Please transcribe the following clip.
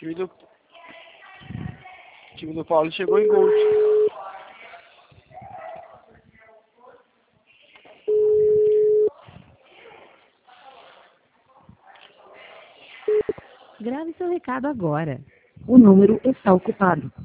O time do Paulo chegou em gol. Grave seu recado agora. O número está ocupado.